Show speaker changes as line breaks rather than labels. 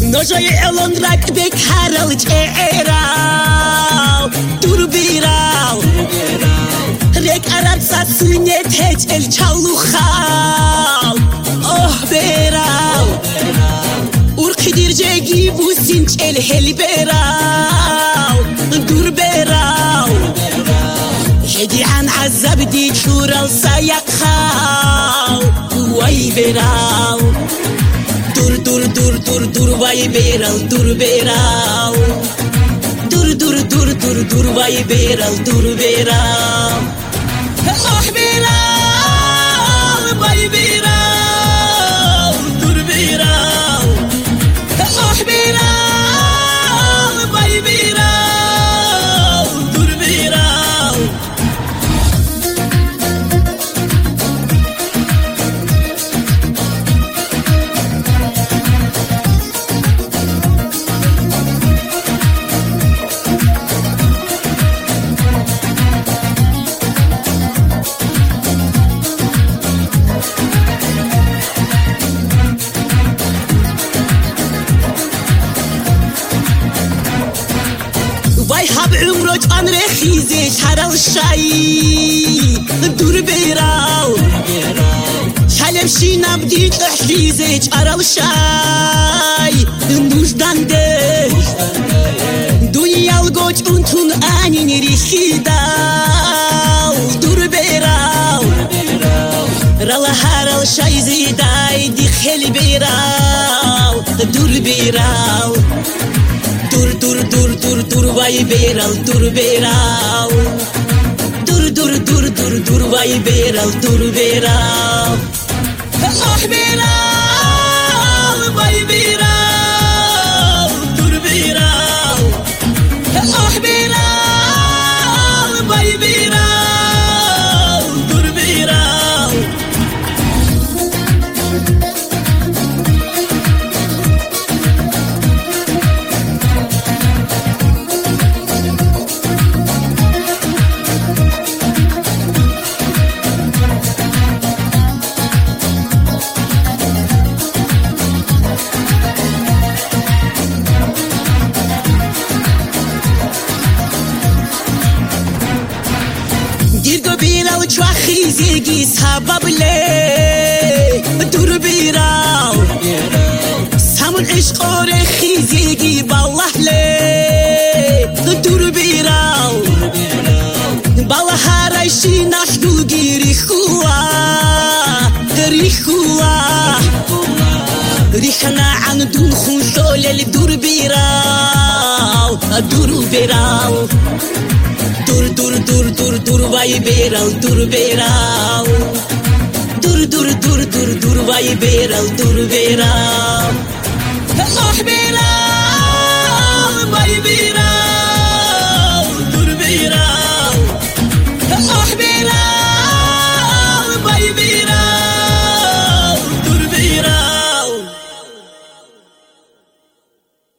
نجای الان رک بکرل چهراو دور بیراو رک ارد ساسونه تجل چالو خال بیراو ارکی دیر جگی بوسین چل هلی بیراو دور بیراو هدی عن عذاب دی چورل سایق خاو وای بیراو دور دور دور دور دور وای بیرال دور بیراو دور دور دور دور دور وای بیرال دور بیراو بیرال وای بیرال دور بیراو بیرال وای بیرال دور بیراو وای حب عمرج آن رخیزه شرل شایی دور بیراو شلم شینم دید احلیزه چرل شای نوشدنده دنیا الگوچ انتون آنین ریخیداو دور بیراو رل هرل شای زیدای دی خیلی بیراو دور بیراو دور دور دور دور دور وای بیرال دور بیراو دور دور دور دور دور وای بیرال دور بیراو بیرال وای بیرال دور بیراو بیرال وای بیرال دور بیراو دیرگو بیراو چو خیزگی سبب لی دور بیراو سمون عشق آره خیزگی بالله لی دور بیراو بالا هرشی نشدو گیری خواه ریخنا عن دون خون شوله دور بیراو دور بیراو دور دور دور دور دور وای بیرال دور بیراو دور دور دور دور دور وای بیرال دور بیراو